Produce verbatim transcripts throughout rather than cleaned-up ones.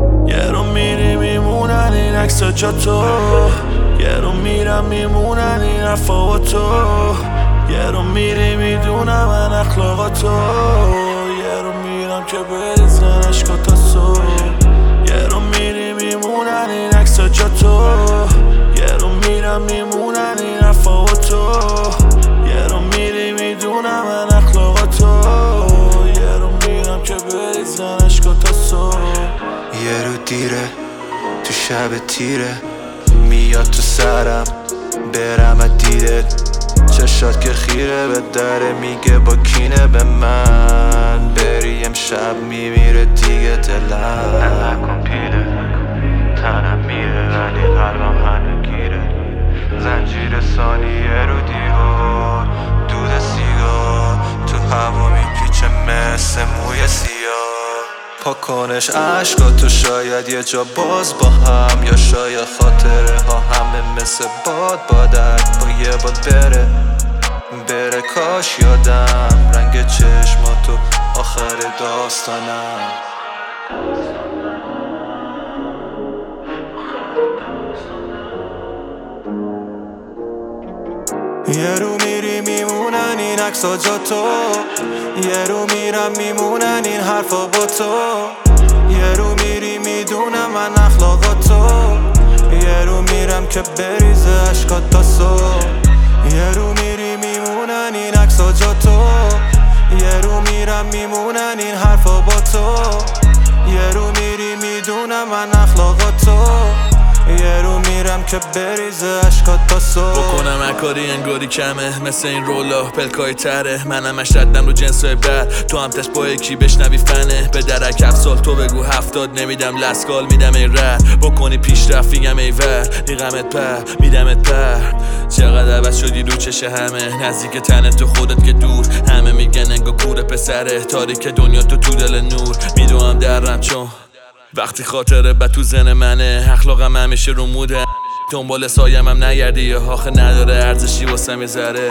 یه رو میری میمونن این عکس جا تو، یه رو میرم میمونن این حرفا با تو، یه رو میری میدونم من اخلاقا تو، یه رو میرم که بریزن عشقا تا صبح، یه رو میری میمونن این عکس جا تو، یه رو میرم میمونن این حرفا با تو، یه رو میری میدونم من اخلاقا تو، یه رو میرم که بریزن عشقا تا صبح. یه رو دیره تو شب تیره میاد تو سرم برم از دیدت، چشات که خیره به دره میگه با کینه به من بری امشب میمیره دیگه دلم نکن پیله تنم میره ولی قلبم هنو گیره، زنجیر ثانیه رو دیوار دود سیگار تو هوا میپیچه مثل موی سیاه، پاکنش عشقا تو شاید یه جا باز با هم، یا شاید خاطره ها همه مثل باد بادن با یه باد بره بره کاش یادم رنگ چشماتو آخر داستانم. یه رو میری میمونن این عکسا جا تو، یه رو میرم میمونن این حرفا با تو، یه رو میری میدونم من اخلاقا تو، یه رو میرم که بریزه عشقات تا صبح، یه رو میری میمونن این عکسا جا تو، یه رو میرم میمونن این حرفا با تو، یه رو میری میدونم من اخلاقا تو، یه رو میرم که بریزه عشقات تا صبح. بکنم اکاری انگاری کمه مثل این رولا پلکای تره، منم اشردم رو جنسای بد تو هم تش با یکی بشنوی فنه، به درک هفت سال تو بگو هفتاد نمیدم لسکال میدم ای رد بکنی پیش رفیگم ای ور میغمت پر میدمت پر، چقدر عوض شدی رو چشه همه نزدیک تنه تو خودت که دور، همه میگن انگا کوره پسره تاریک دنیا تو تو دل نور، میدوام درم چون وقتی خاطره بد تو زن منه، اخلاقم همیشه رو موده دنبال سایم هم نگردی یه آخه نداره ارزشی واسم یه ذره.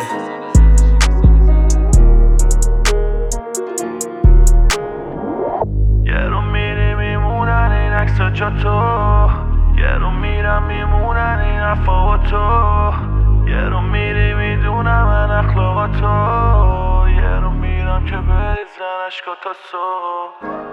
یه رو میری میمونن این عکسا جا تو، یه رو میرم میمونن این حرفا با تو، یه رو میری میدونم من اخلاقا تو، یه رو میرم که بریزن عشقا تا صبح.